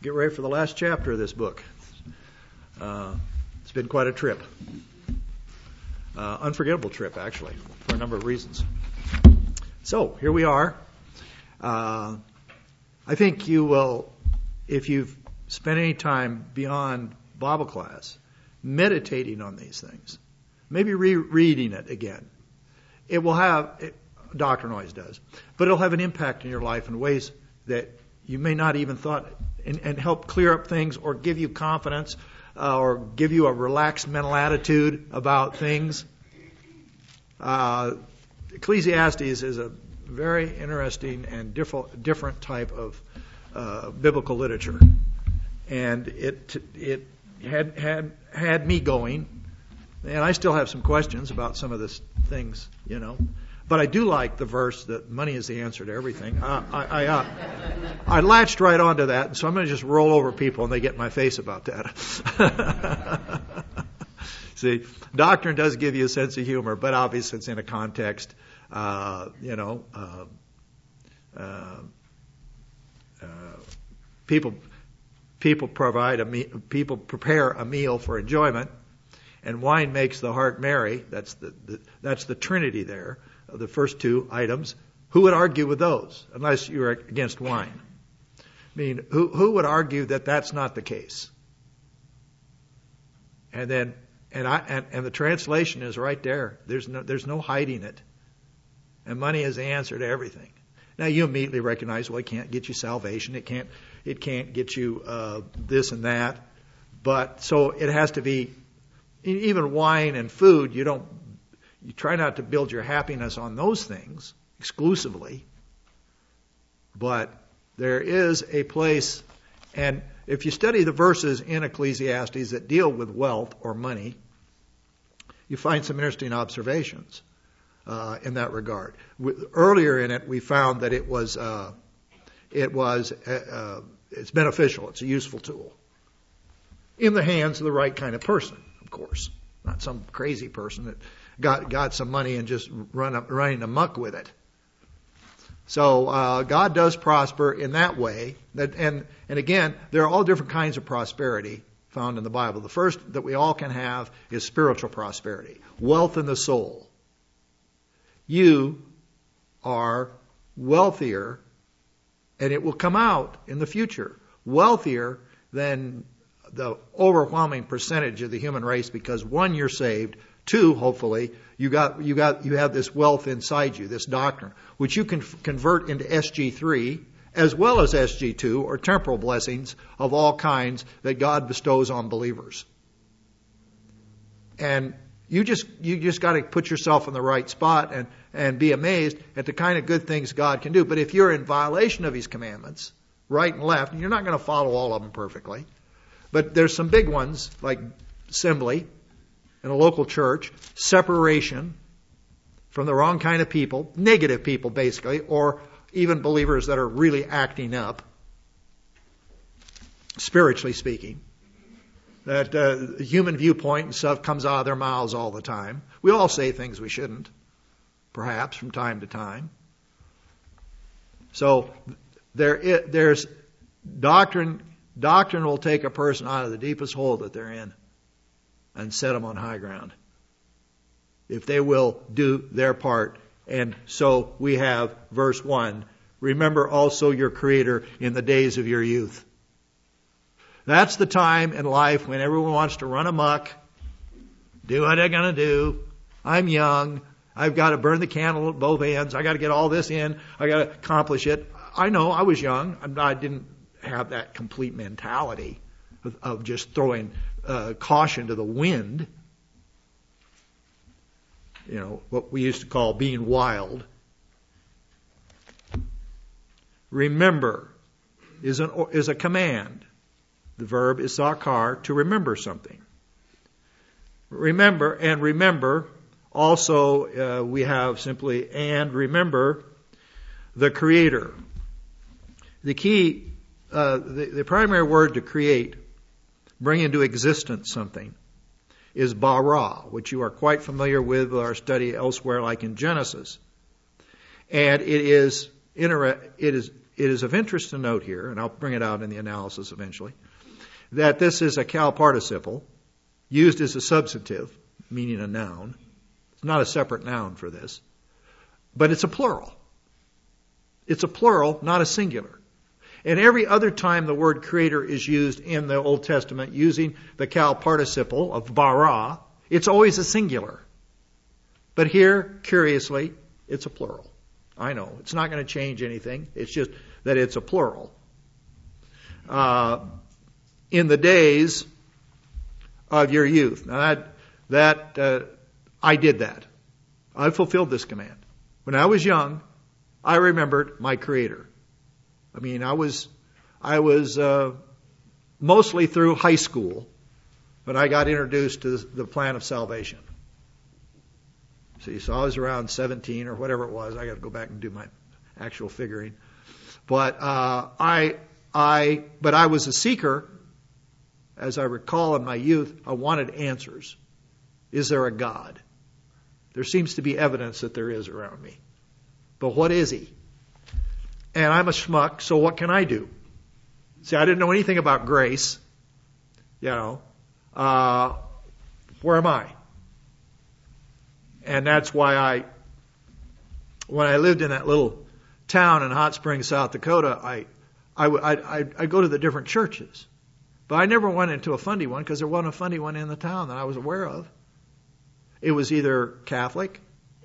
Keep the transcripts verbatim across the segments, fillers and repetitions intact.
get ready for the last chapter of this book. Uh, it's been quite a trip. Uh, unforgettable trip, actually, for a number of reasons. So, here we are. Uh, I think you will, if you've spent any time beyond Bible class, meditating on these things, maybe rereading it again, it will have, it, doctrine always does, but it'll have an impact in your life in ways that you may not even thought, and, and help clear up things or give you confidence uh, or give you a relaxed mental attitude about things. Uh, Ecclesiastes is a very interesting and diff- different type of uh, biblical literature, and it it had had had me going, and I still have some questions about some of this things, you know. But I do like the verse that money is the answer to everything. Uh, I I, uh, I latched right onto that, and so I'm going to just roll over people, and they get in my face about that. See, doctrine does give you a sense of humor, but obviously it's in a context. Uh, you know, uh, uh, uh, people people provide a me- people prepare a meal for enjoyment, and wine makes the heart merry. That's the, the that's the Trinity there. The first two items. Who would argue with those, unless you're against wine? I mean, who who would argue that that's not the case? And then, and I and, and the translation is right there. There's no there's no hiding it. And money is the answer to everything. Now you immediately recognize, well, it can't get you salvation. It can't it can't get you uh, this and that. But so it has to be. Even wine and food, you don't. You try not to build your happiness on those things exclusively, but there is a place, and if you study the verses in Ecclesiastes that deal with wealth or money, you find some interesting observations uh, in that regard. Earlier in it, we found that it was uh, it was uh, it's beneficial. It's a useful tool in the hands of the right kind of person, of course, not some crazy person that got got some money and just run up, running amok with it. So uh, God does prosper in that way. That and and again, there are all different kinds of prosperity found in the Bible. The first that we all can have is spiritual prosperity, wealth in the soul. You are wealthier, and it will come out in the future, wealthier than the overwhelming percentage of the human race, because one, you're saved. Two, hopefully, you got you got you have this wealth inside you, this doctrine, which you can f- convert into S G three as well as S G two, or temporal blessings of all kinds that God bestows on believers. And you just you just got to put yourself in the right spot and and be amazed at the kind of good things God can do. But if you're in violation of His commandments, right and left, and you're not going to follow all of them perfectly, but there's some big ones like assembly. In a local church, separation from the wrong kind of people, negative people basically, or even believers that are really acting up, spiritually speaking. That uh, human viewpoint and stuff comes out of their mouths all the time. We all say things we shouldn't, perhaps from time to time. So there, is, there's doctrine. Doctrine will take a person out of the deepest hole that they're in and set them on high ground, if they will do their part. And so we have verse one, remember also your Creator in the days of your youth. That's the time in life when everyone wants to run amok, do what they're going to do. I'm young. I've got to burn the candle at both ends. I got to get all this in. I got to accomplish it. I know I was young. I didn't have that complete mentality of, of just throwing Uh, caution to the wind, you know, what we used to call being wild. Remember is an is a command. The verb is sakar, to remember something. Remember, and remember, also uh, we have simply, and remember the Creator. The key, uh, the, the primary word to create, bring into existence something, is bara, which you are quite familiar with our study elsewhere, like in Genesis. And it is it is it is of interest to note here, and I'll bring it out in the analysis eventually, that this is a cal participle used as a substantive, meaning a noun. It's not a separate noun for this, but it's a plural. It's a plural, not a singular. And every other time the word creator is used in the Old Testament using the cal participle of bara, it's always a singular. But here, curiously, it's a plural. I know, it's not going to change anything. It's just that it's a plural. Uh, in the days of your youth. Now that, that uh, I did that. I fulfilled this command. When I was young, I remembered my Creator. I mean, I was, I was uh, mostly through high school when I got introduced to the plan of salvation. See, so I was around seventeen or whatever it was. I got to go back and do my actual figuring. But uh, I, I, but I was a seeker. As I recall in my youth, I wanted answers. Is there a God? There seems to be evidence that there is around me. But what is He? And I'm a schmuck, so what can I do? See, I didn't know anything about grace. You know, uh, where am I? And that's why I, when I lived in that little town in Hot Springs, South Dakota, I, I, I, I go to the different churches. But I never went into a fundy one because there wasn't a fundy one in the town that I was aware of. It was either Catholic,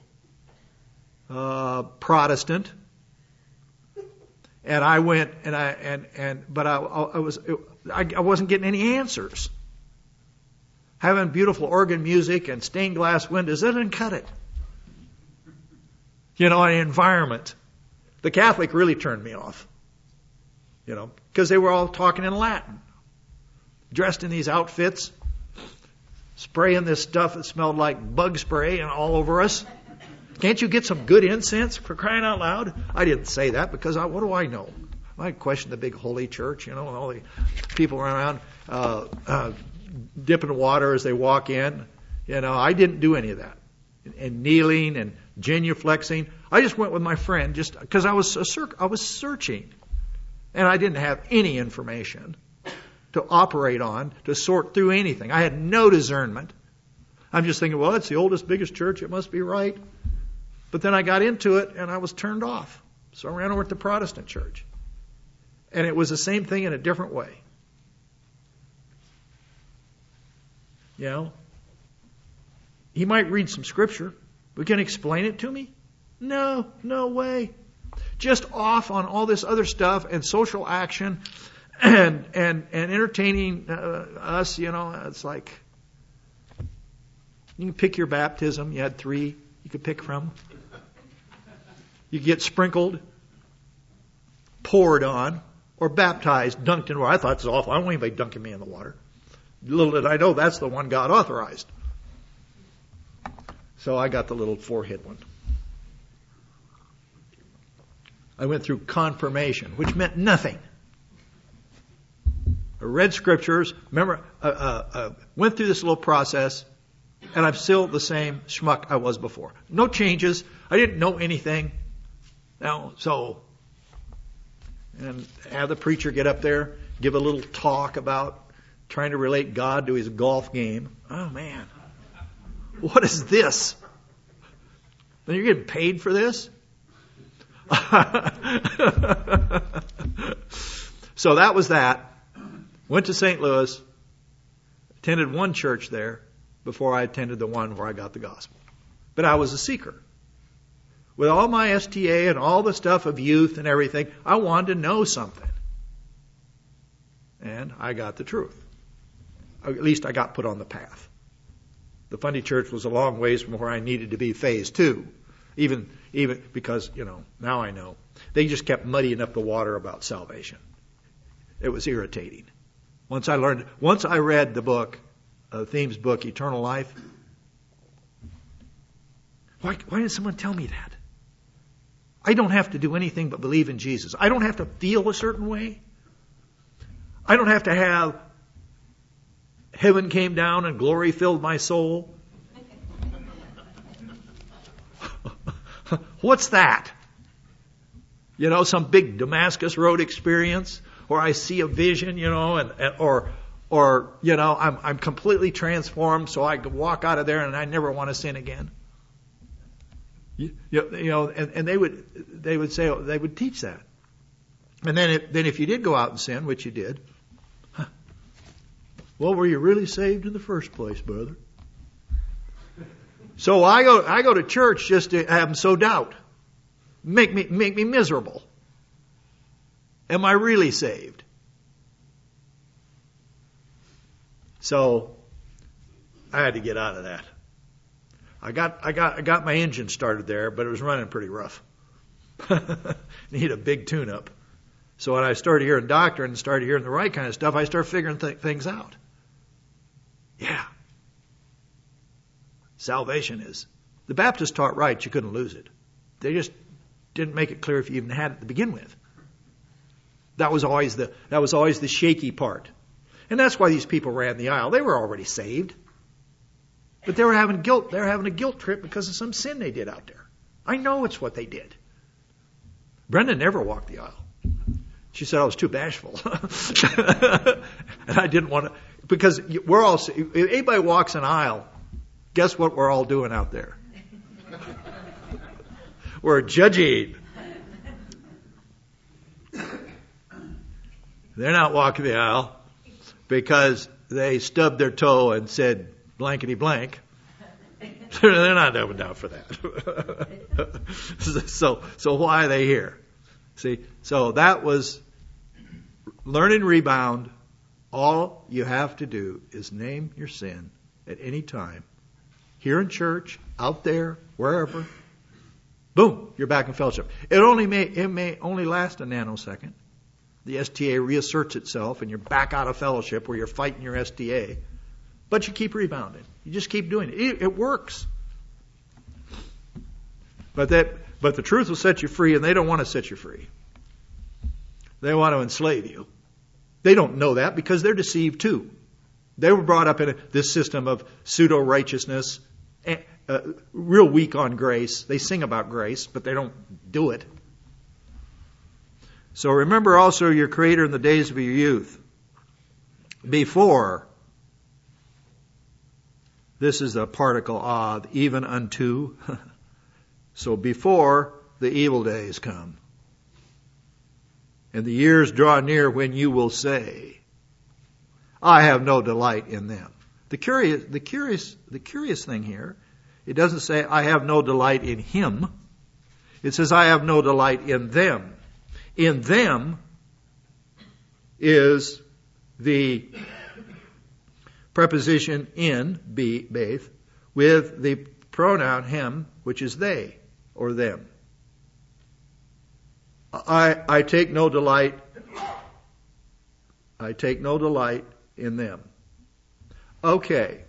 uh, Protestant, and I went and I and and but I, I was I, I wasn't getting any answers. Having beautiful organ music and stained glass windows doesn't cut it. You know, an environment. The Catholic really turned me off. You know, because they were all talking in Latin, dressed in these outfits, spraying this stuff that smelled like bug spray and all over us. Can't you get some good incense, for crying out loud? I didn't say that because I, what do I know? I questioned the big holy church, you know, and all the people around uh, uh, dipping water as they walk in. You know, I didn't do any of that. And, and kneeling and genuflexing. I just went with my friend just because I was a cir- I was searching, and I didn't have any information to operate on, to sort through anything. I had no discernment. I'm just thinking, well, it's the oldest, biggest church. It must be right. But then I got into it, and I was turned off. So I ran over to the Protestant church. And it was the same thing in a different way. You know? He might read some scripture, but can he explain it to me? No, no way. Just off on all this other stuff and social action and and and entertaining uh, us, you know. It's like you can pick your baptism. You had three you could pick from. You get sprinkled, poured on, or baptized, dunked in water. I thought this was awful. I don't want anybody dunking me in the water. Little did I know that's the one God authorized. So I got the little forehead one. I went through confirmation, which meant nothing. I read scriptures, remember, uh, uh, uh, went through this little process, and I'm still the same schmuck I was before. No changes. I didn't know anything. Now, so, and have the preacher get up there, give a little talk about trying to relate God to his golf game. Oh, man. What is this? Then you're getting paid for this? So that was that. Went to Saint Louis, attended one church there before I attended the one where I got the gospel. But I was a seeker. With all my S T A and all the stuff of youth and everything, I wanted to know something. And I got the truth. At least I got put on the path. The Fundy Church was a long ways from where I needed to be phase two. Even, even because, you know, now I know. They just kept muddying up the water about salvation. It was irritating. Once I learned, once I read the book, uh, Themes' book, Eternal Life. Why, why didn't someone tell me that? I don't have to do anything but believe in Jesus. I don't have to feel a certain way. I don't have to have heaven came down and glory filled my soul. What's that? you know, some big Damascus Road experience, or I see a vision, you know, and, and or or you know, I'm I'm completely transformed, so I could walk out of there and I never want to sin again. You, you know, and, and they would they would say they would teach that. And then if, then if you did go out and sin, which you did, huh, well, were you really saved in the first place, brother? So I go I go to church just to have them sow doubt, make me make me miserable. Am I really saved? So I had to get out of that. I got I got I got my engine started there, but it was running pretty rough. Need a big tune-up. So when I started hearing doctrine and started hearing the right kind of stuff, I started figuring th- things out. Yeah. Salvation is. The Baptists taught right, you couldn't lose it. They just didn't make it clear if you even had it to begin with. That was always the that was always the shaky part. And that's why these people ran the aisle. They were already saved. But they were having guilt, they were having a guilt trip because of some sin they did out there. I know it's what they did. Brenda never walked the aisle. She said I was too bashful. And I didn't want to, because we're all, if anybody walks an aisle, guess what we're all doing out there? We're judging. They're not walking the aisle because they stubbed their toe and said blankety blank. They're not up and down for that. so, so why are they here? See, so that was learn and rebound. All you have to do is name your sin at any time. Here in church, out there, wherever. Boom, you're back in fellowship. It only may it may only last a nanosecond. The S T A reasserts itself and you're back out of fellowship where you're fighting your S T A. But you keep rebounding. You just keep doing it. It, it works. But that but the truth will set you free, and they don't want to set you free. They want to enslave you. They don't know that because they're deceived too. They were brought up in a, this system of pseudo-righteousness, uh, real weak on grace. They sing about grace, but they don't do it. So remember also your Creator in the days of your youth. Before, this is the particle ad, even unto. So before the evil days come, and the years draw near when you will say, I have no delight in them. The curious, the curious, the curious thing here, it doesn't say I have no delight in him. It says I have no delight in them. In them is the preposition in, be, baith, with the pronoun him, which is they or them. I, I take no delight, I take no delight in them. Okay.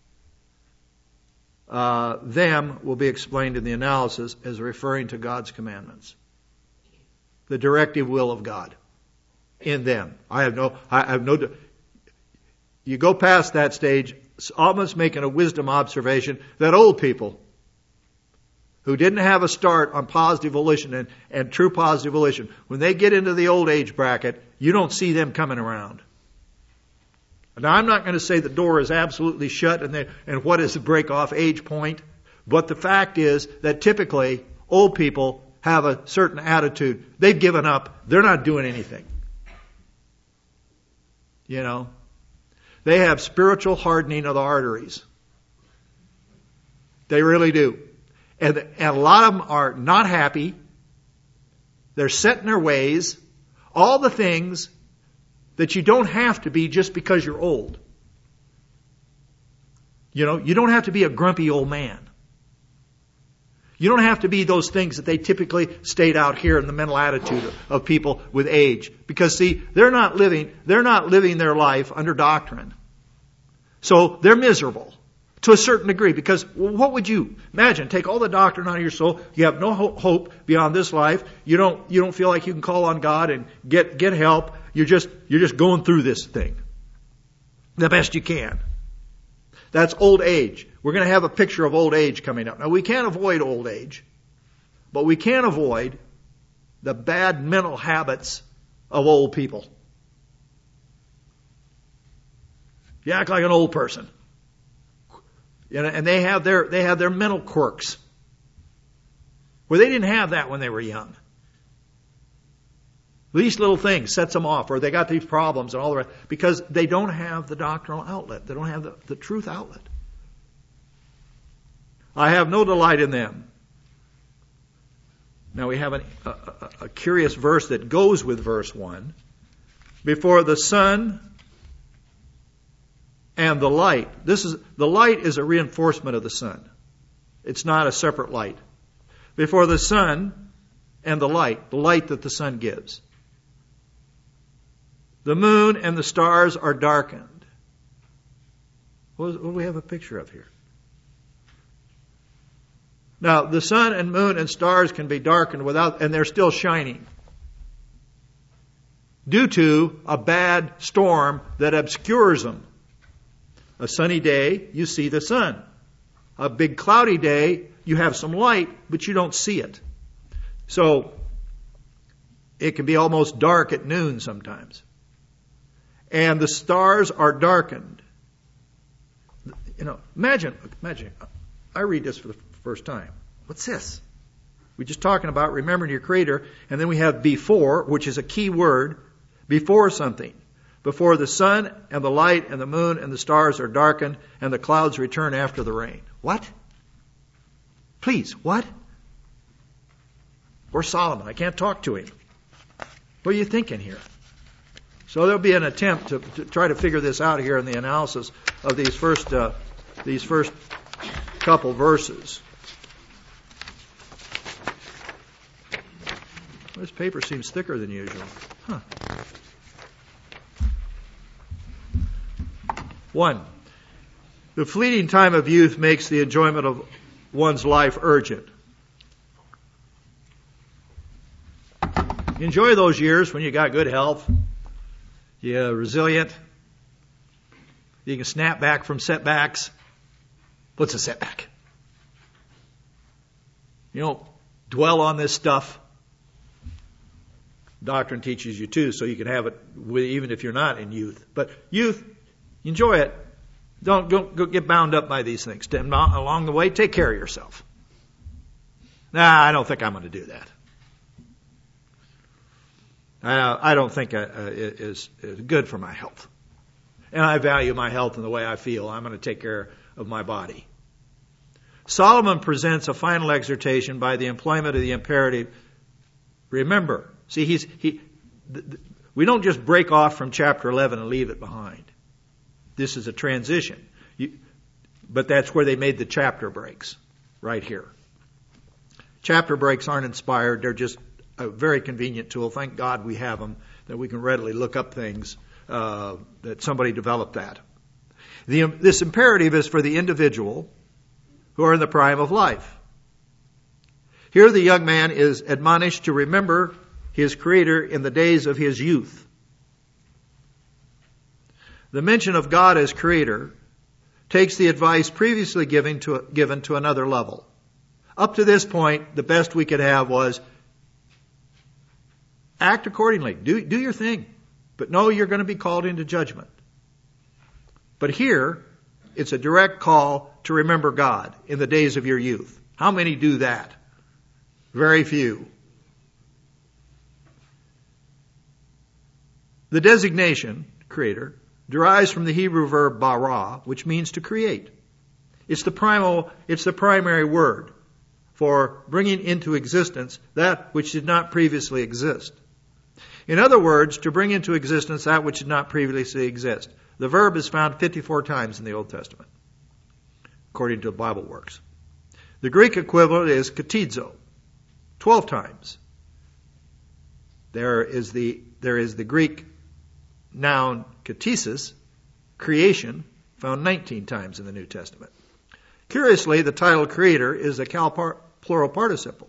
Uh, them will be explained in the analysis as referring to God's commandments. The directive will of God in them. I have no, I have no, you go past that stage, almost making a wisdom observation that old people who didn't have a start on positive volition and, and true positive volition, when they get into the old age bracket, you don't see them coming around. Now, I'm not going to say the door is absolutely shut and, they, and what is the break-off age point, but the fact is that typically old people have a certain attitude. They've given up. They're not doing anything. You know? They have spiritual hardening of the arteries. They really do. And, and a lot of them are not happy. They're set in their ways. All the things that you don't have to be just because you're old. You know, you don't have to be a grumpy old man. You don't have to be those things that they typically state out here in the mental attitude of people with age. Because see, they're not living, they're not living their life under doctrine. So they're miserable to a certain degree. Because what would you imagine? Take all the doctrine out of your soul. You have no hope beyond this life. You don't, you don't feel like you can call on God and get, get help. You're just, you're just going through this thing the best you can. That's old age. We're going to have a picture of old age coming up. Now, we can't avoid old age, but we can avoid the bad mental habits of old people. You act like an old person. You know, and they have their they have their mental quirks. Well, they didn't have that when they were young. Least little thing sets them off, or they got these problems and all the rest, because they don't have the doctrinal outlet. They don't have the, the truth outlet. I have no delight in them. Now we have an, a, a, a curious verse that goes with verse one. Before the sun and the light. This is the light is a reinforcement of the sun. It's not a separate light. Before the sun and the light, the light that the sun gives. The moon and the stars are darkened. What do we have a picture of here? Now, the sun and moon and stars can be darkened without, and they're still shining, due to a bad storm that obscures them. A sunny day, you see the sun. A big cloudy day, you have some light, but you don't see it. So, it can be almost dark at noon sometimes. And the stars are darkened. You know, imagine, imagine, I read this for the first time. What's this? We're just talking about remembering your Creator, and then we have before, which is a key word, before something. Before the sun and the light and the moon and the stars are darkened, and the clouds return after the rain. What? Please, what? Or Solomon. I can't talk to him. What are you thinking here? So there'll be an attempt to, to try to figure this out here in the analysis of these first uh, these first couple verses. This paper seems thicker than usual. Huh. One, the fleeting time of youth makes the enjoyment of one's life urgent. Enjoy those years when you got good health, you're resilient, you can snap back from setbacks. What's a setback? You don't dwell on this stuff. Doctrine teaches you too, so you can have it with, even if you're not in youth. But youth, enjoy it. Don't, don't, don't get bound up by these things. Along the way, take care of yourself. Nah, I don't think I'm going to do that. I, I don't think uh, it is, is good for my health. And I value my health in the way I feel. I'm going to take care of my body. Solomon presents a final exhortation by the employment of the imperative. Remember. See, he's, he, th- th- we don't just break off from chapter eleven and leave it behind. This is a transition. You, but that's where they made the chapter breaks, right here. Chapter breaks aren't inspired. They're just a very convenient tool. Thank God we have them, that we can readily look up things, uh, that somebody developed that. The, this imperative is for the individual who are in the prime of life. Here the young man is admonished to remember his Creator in the days of his youth. The mention of God as Creator takes the advice previously given to, given to another level. Up to this point, the best we could have was act accordingly. Do, do your thing. But no, you're going to be called into judgment. But here, it's a direct call to remember God in the days of your youth. How many do that? Very few. The designation, Creator, derives from the Hebrew verb bara, which means to create. It's the primal, it's the primary word for bringing into existence that which did not previously exist. In other words, to bring into existence that which did not previously exist. The verb is found fifty-four times in the Old Testament, according to Bible Works. The Greek equivalent is katizo, twelve times. There is the, there is the Greek noun katesis, creation, found nineteen times in the New Testament. Curiously, the title Creator is a cal plural participle.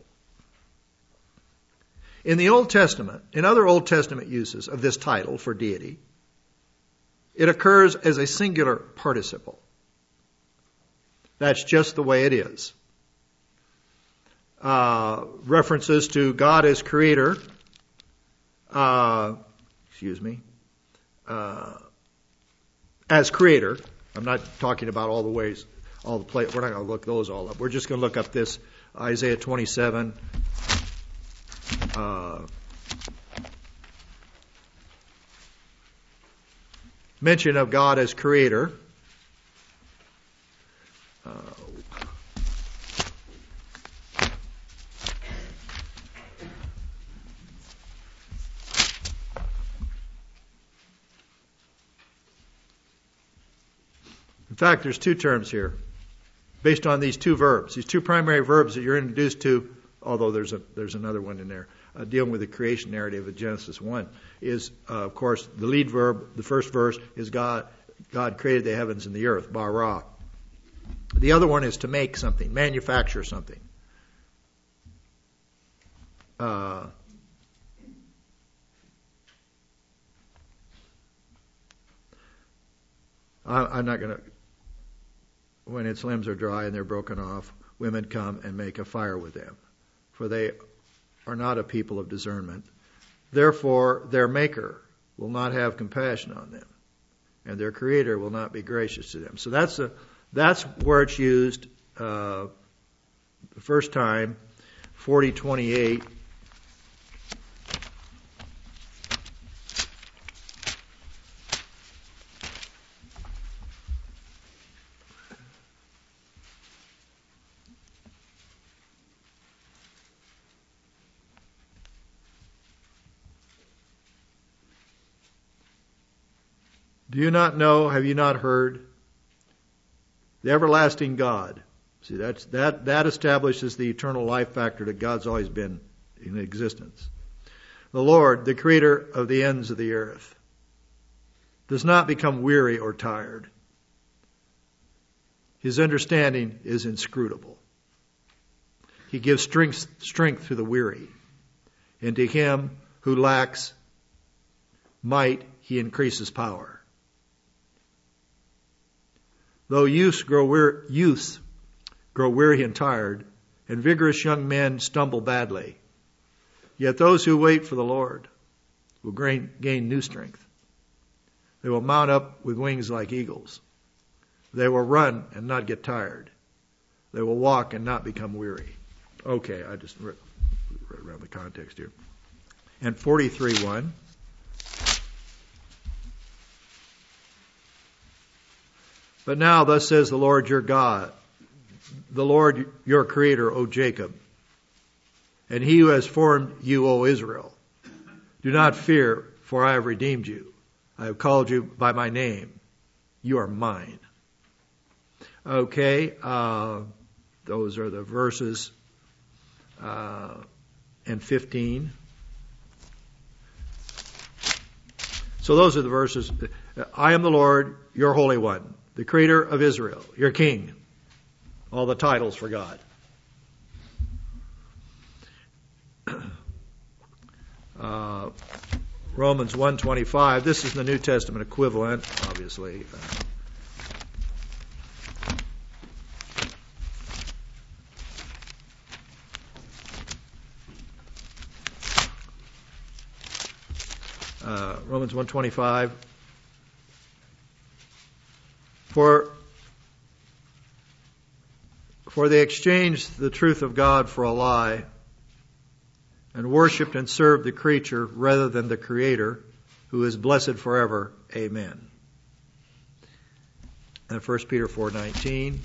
In the Old Testament, in other Old Testament uses of this title for deity, it occurs as a singular participle. That's just the way it is. uh, references to God as creator. Uh, excuse me. Uh, as creator. I'm not talking about all the ways, all the play. We're not going to look those all up. We're just going to look up this Isaiah twenty-seven. Uh, mention of God as creator. Uh, in fact, there's two terms here based on these two verbs, these two primary verbs that you're introduced to, although there's a there's another one in there, uh, dealing with the creation narrative of Genesis one, is, uh, of course, the lead verb, the first verse is God, God created the heavens and the earth, bara. The other one is to make something, manufacture something. Uh, I, I'm not going to, when its limbs are dry and they're broken off, women come and make a fire with them, for they are not a people of discernment. Therefore, their maker will not have compassion on them, and their creator will not be gracious to them. So that's a, that's where it's used uh, the first time, forty twenty-eight. Do you not know? Have you not heard? The everlasting God. See, that's, that, that establishes the eternal life factor that God's always been in existence. The Lord, the creator of the ends of the earth, does not become weary or tired. His understanding is inscrutable. He gives strength, strength to the weary, and to him who lacks might, he increases power. Though youths grow weary, youths grow weary and tired, and vigorous young men stumble badly, yet those who wait for the Lord will gain, gain new strength. They will mount up with wings like eagles. They will run and not get tired. They will walk and not become weary. Okay, I just read, read around the context here. And forty-three one. But now thus says the Lord your God, the Lord your creator, O Jacob, and he who has formed you, O Israel. Do not fear, for I have redeemed you. I have called you by my name. You are mine. Okay, uh, those are the verses uh, and fifteen. So those are the verses. I am the Lord, your Holy One, the creator of Israel, your king. All the titles for God. Uh, Romans one twenty-five. This is the New Testament equivalent, obviously. Uh, uh, Romans one twenty-five. For, for they exchanged the truth of God for a lie, and worshipped and served the creature rather than the Creator, who is blessed forever. Amen. And First Peter four nineteen.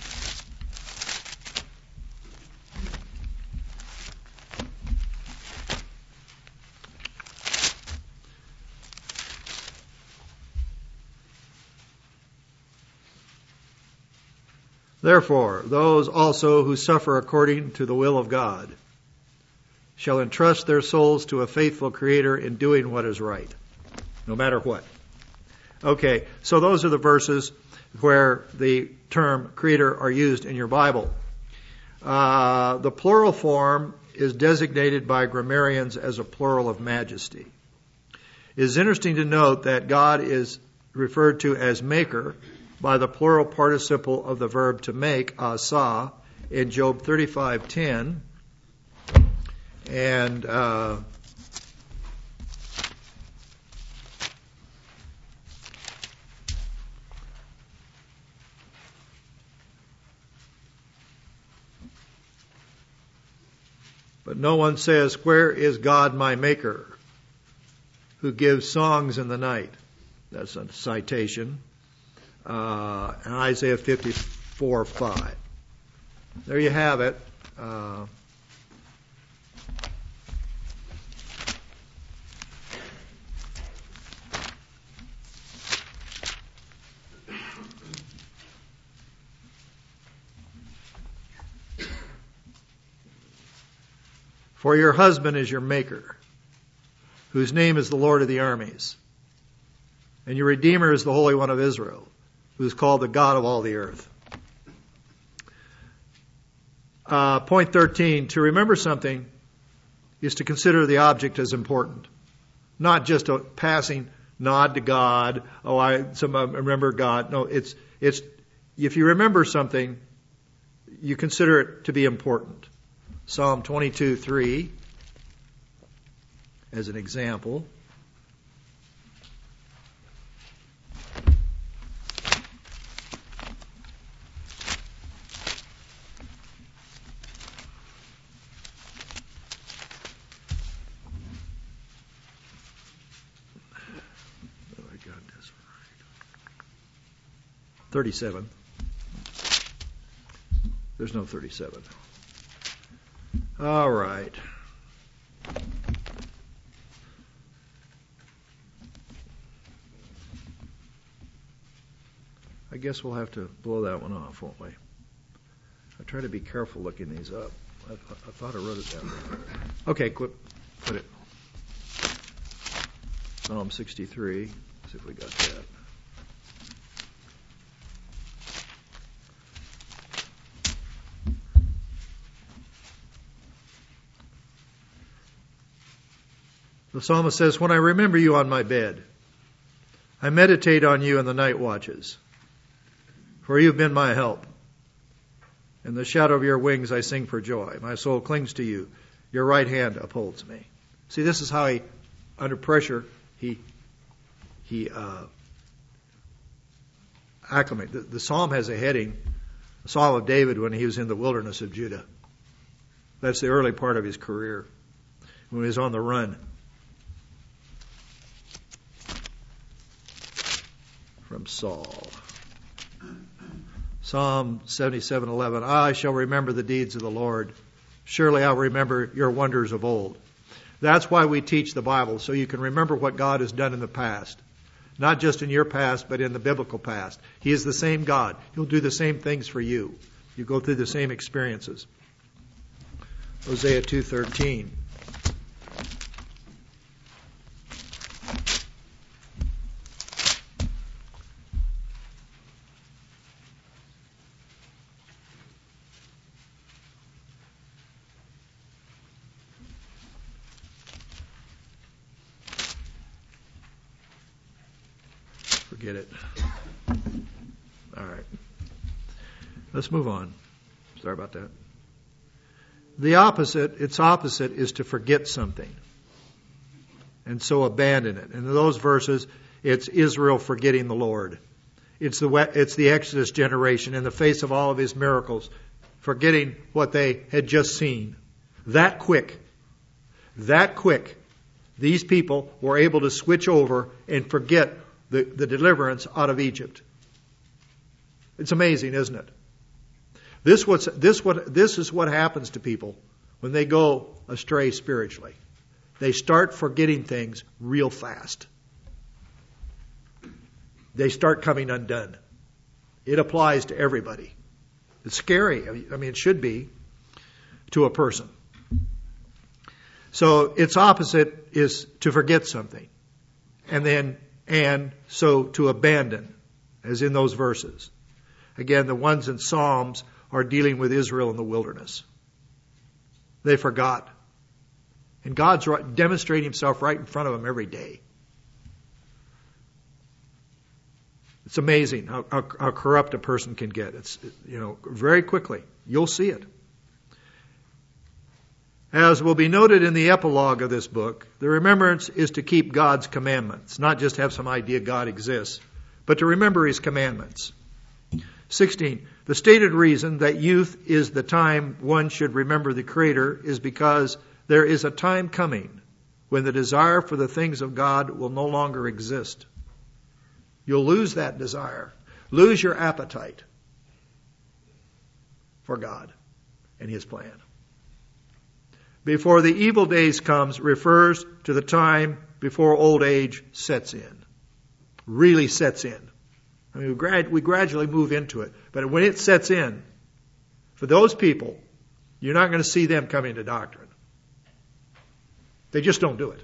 Therefore, those also who suffer according to the will of God shall entrust their souls to a faithful Creator in doing what is right, no matter what. Okay, so those are the verses where the term Creator are used in your Bible. Uh, the plural form is designated by grammarians as a plural of majesty. It is interesting to note that God is referred to as maker by the plural participle of the verb to make, asa, in Job thirty-five ten. And uh, but no one says, "Where is God my maker, who gives songs in the night?" That's a citation. Uh, and Isaiah fifty-four five. There you have it. Uh, For your husband is your maker, whose name is the Lord of the armies. And your Redeemer is the Holy One of Israel, who is called the God of all the earth. Uh, point thirteen, to remember something is to consider the object as important. Not just a passing nod to God. Oh, I, some, I remember God. No, it's, it's, if you remember something, you consider it to be important. Psalm twenty-two three as an example. Oh, I got this right. thirty-seven. There's no thirty-seven. All right. I guess we'll have to blow that one off, won't we? I try to be careful looking these up. I, I thought I wrote it down. Okay, quit, put it. Psalm sixty-three. See if we got that. The psalmist says, when I remember you on my bed, I meditate on you in the night watches. For you've been my help. In the shadow of your wings I sing for joy. My soul clings to you. Your right hand upholds me. See, this is how he, under pressure, he he uh, acclimated. The, the psalm has a heading, the Psalm of David when he was in the wilderness of Judah. That's the early part of his career, when he was on the run from Saul. Psalm seventy-seven eleven. I shall remember the deeds of the Lord. Surely I'll remember your wonders of old. That's why we teach the Bible, so you can remember what God has done in the past. Not just in your past, but in the biblical past. He is the same God. He'll do the same things for you. You go through the same experiences. Hosea two thirteen. Forget it. All right. Let's move on. Sorry about that. The opposite, its opposite is to forget something and so abandon it. And in those verses, it's Israel forgetting the Lord. It's the, it's the Exodus generation in the face of all of his miracles, forgetting what they had just seen. That quick, that quick, these people were able to switch over and forget the, the deliverance out of Egypt. It's amazing, isn't it? This what's this what this is what happens to people when they go astray spiritually. They start forgetting things real fast. They start coming undone. It applies to everybody. It's scary. I mean, it should be to a person. So its opposite is to forget something, and then and so to abandon, as in those verses. Again, the ones in Psalms are dealing with Israel in the wilderness. They forgot. And God's right, demonstrating himself right in front of them every day. It's amazing how, how, how corrupt a person can get. It's, you know, very quickly. You'll see it. As will be noted in the epilogue of this book, the remembrance is to keep God's commandments, not just have some idea God exists, but to remember His commandments. sixteen. The stated reason that youth is the time one should remember the Creator is because there is a time coming when the desire for the things of God will no longer exist. You'll lose that desire, lose your appetite for God and His plan. Before the evil days comes refers to the time before old age sets in, really sets in. I mean, we, grad, we gradually move into it, but when it sets in, for those people, you're not going to see them coming to doctrine. They just don't do it.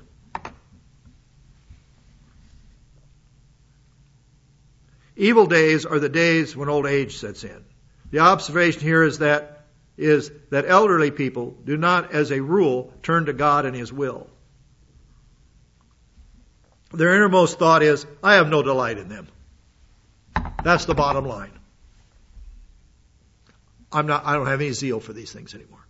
Evil days are the days when old age sets in. The observation here is that is that elderly people do not, as a rule, turn to God and His will. Their innermost thought is, I have no delight in them. That's the bottom line. I'm not, I don't have any zeal for these things anymore.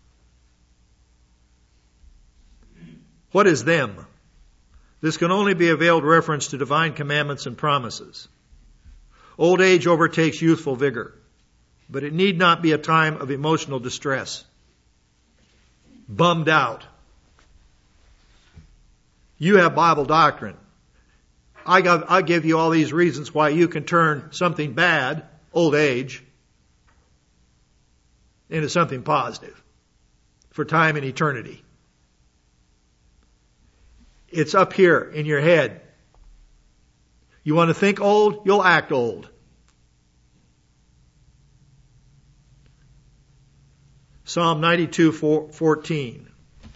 What is them? This can only be a veiled reference to divine commandments and promises. Old age overtakes youthful vigor, but it need not be a time of emotional distress. Bummed out. You have Bible doctrine. I got, I give you all these reasons why you can turn something bad, old age, into something positive for time and eternity. It's up here in your head. You want to think old? You'll act old. Psalm ninety-two fourteen.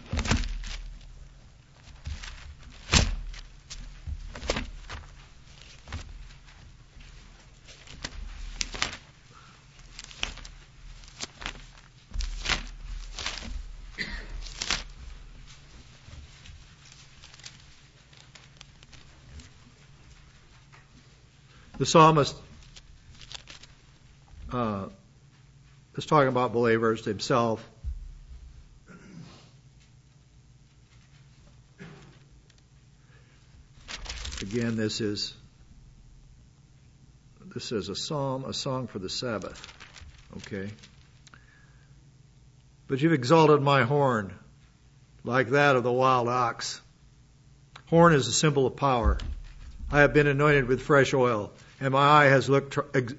The psalmist uh, is talking about believers himself. Again, this is this is a psalm, a song for the Sabbath. Okay. But you've exalted my horn like that of the wild ox. Horn is a symbol of power. I have been anointed with fresh oil, and my eye has looked ex-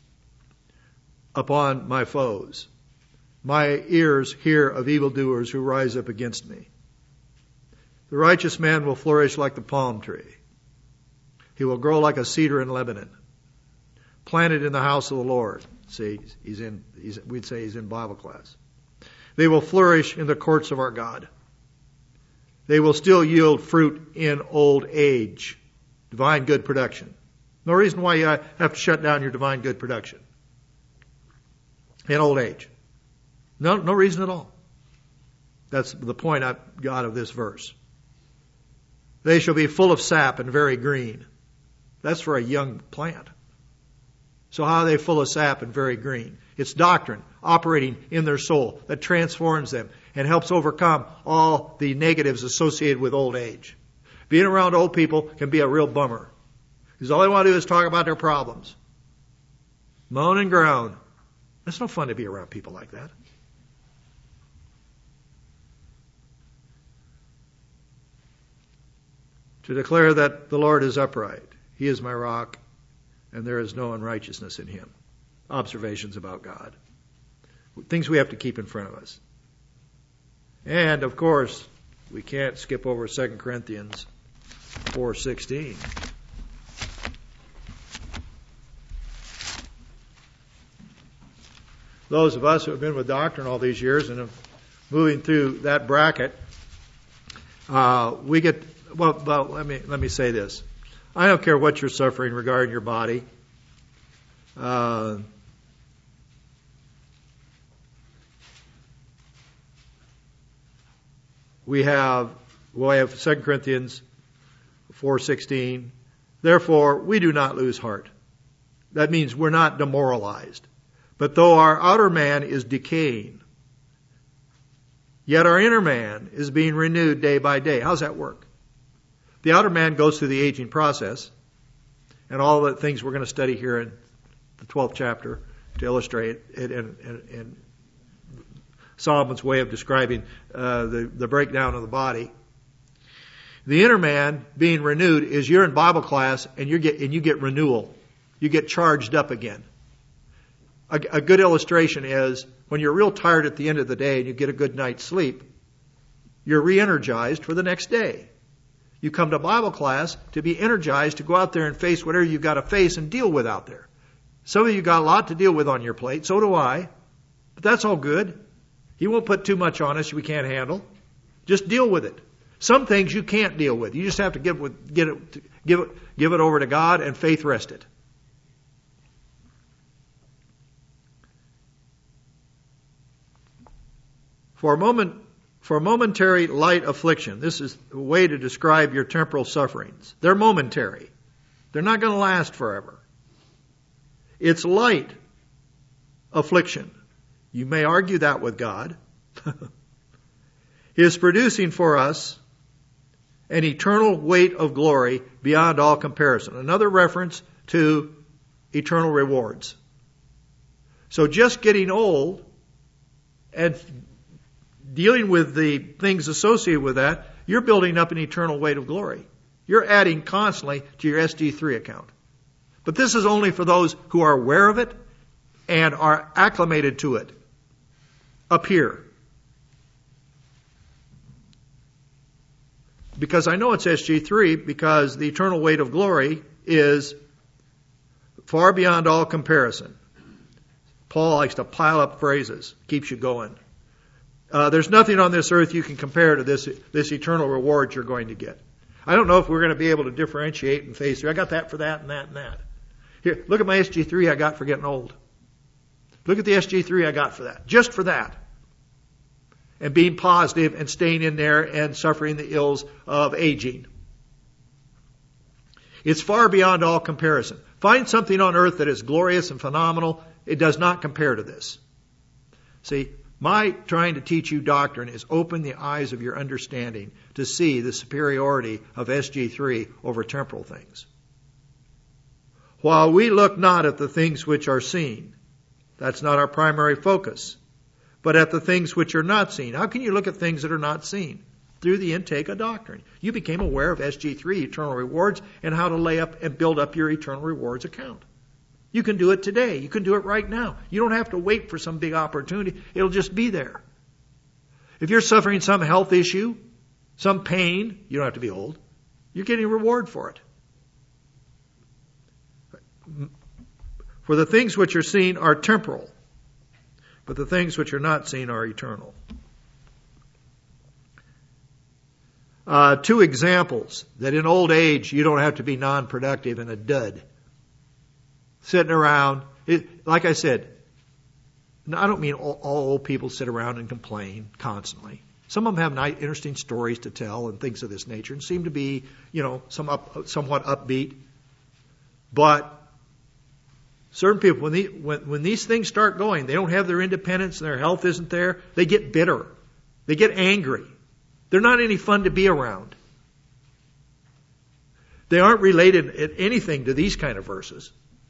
upon my foes. My ears hear of evildoers who rise up against me. The righteous man will flourish like the palm tree. He will grow like a cedar in Lebanon, planted in the house of the Lord. See, he's in, he's, we'd say he's in Bible class. They will flourish in the courts of our God. They will still yield fruit in old age. Divine good production. No reason why you have to shut down your divine good production in old age. No, no reason at all. That's the point I've got of this verse. They shall be full of sap and very green. That's for a young plant. So how are they full of sap and very green? It's doctrine operating in their soul that transforms them and helps overcome all the negatives associated with old age. Being around old people can be a real bummer. Because all they want to do is talk about their problems. Moan and groan. It's no fun to be around people like that. To declare that the Lord is upright. He is my rock, and there is no unrighteousness in Him. Observations about God. Things we have to keep in front of us. And, of course, we can't skip over Second Corinthians four sixteen. Those of us who have been with doctrine all these years and are moving through that bracket, uh, we get, well, well, let me, let me say this. I don't care what you're suffering regarding your body. Uh, we have, well, I have Second Corinthians four sixteen. Therefore, we do not lose heart. That means we're not demoralized. But though our outer man is decaying, Yet our inner man is being renewed day by day. How's that work? The outer man goes through the aging process, and all the things we're going to study here in the twelfth chapter to illustrate it in, in, in Solomon's way of describing uh, the, the breakdown of the body. The inner man being renewed is you're in Bible class and you get and you get renewal. You get charged up again. A, a good illustration is when you're real tired at the end of the day and you get a good night's sleep, you're re-energized for the next day. You come to Bible class to be energized to go out there and face whatever you've got to face and deal with out there. Some of you got a lot to deal with on your plate. So do I. But that's all good. He won't put too much on us we can't handle. Just deal with it. Some things you can't deal with. You just have to give with, get it, give it, give it over to God and faith rest it. For a moment, for momentary light affliction, this is a way to describe your temporal sufferings. They're momentary. They're not going to last forever. It's light affliction. You may argue that with God. He is producing for us an eternal weight of glory beyond all comparison. Another reference to eternal rewards. So just getting old and dealing with the things associated with that, you're building up an eternal weight of glory. You're adding constantly to your S G three account. But this is only for those who are aware of it and are acclimated to it up here. Because I know it's S G three because the eternal weight of glory is far beyond all comparison. Paul likes to pile up phrases, keeps you going. Uh, there's nothing on this earth you can compare to this this eternal reward you're going to get. I don't know if we're going to be able to differentiate and face through. I got that for that and that and that. Here, look at my S G three I got for getting old. Look at the S G three I got for that. Just for that. And being positive and staying in there and suffering the ills of aging. It's far beyond all comparison. Find something on earth that is glorious and phenomenal. It does not compare to this. See, my trying to teach you doctrine is open the eyes of your understanding to see the superiority of S G three over temporal things. While we look not at the things which are seen, that's not our primary focus, but at the things which are not seen. How can you look at things that are not seen? Through the intake of doctrine. You became aware of S G three, eternal rewards, and how to lay up and build up your eternal rewards account. You can do it today. You can do it right now. You don't have to wait for some big opportunity. It'll just be there. If you're suffering some health issue, some pain, you don't have to be old. You're getting a reward for it. For the things which are seen are temporal, but the things which are not seen are eternal. Uh, two examples that in old age you don't have to be non-productive and a dud. Sitting around, it, like I said, I don't mean all, all old people sit around and complain constantly. Some of them have nice, interesting stories to tell and things of this nature and seem to be, you know, some up, somewhat upbeat. But certain people, when, the, when, when these things start going, they don't have their independence and their health isn't there, they get bitter. They get angry. They're not any fun to be around. They aren't related at anything to these kind of verses.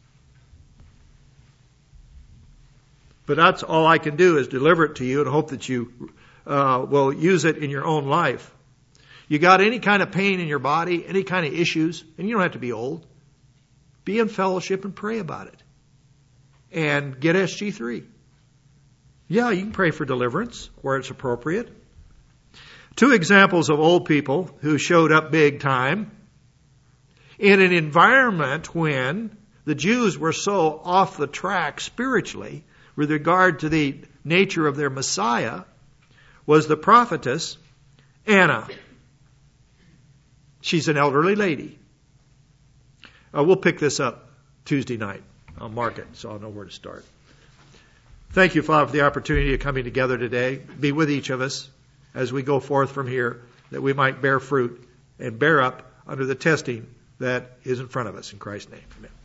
But that's all I can do is deliver it to you and hope that you uh, will use it in your own life. You got any kind of pain in your body, any kind of issues, and you don't have to be old. Be in fellowship and pray about it. And get S G three. Yeah, you can pray for deliverance where it's appropriate. Two examples of old people who showed up big time in an environment when the Jews were so off the track spiritually with regard to the nature of their Messiah was the prophetess Anna. She's an elderly lady. Uh, we'll pick this up Tuesday night. I'll mark it so I'll know where to start. Thank you, Father, for the opportunity of coming together today. Be with each of us as we go forth from here, that we might bear fruit and bear up under the testing that is in front of us. In Christ's name, amen.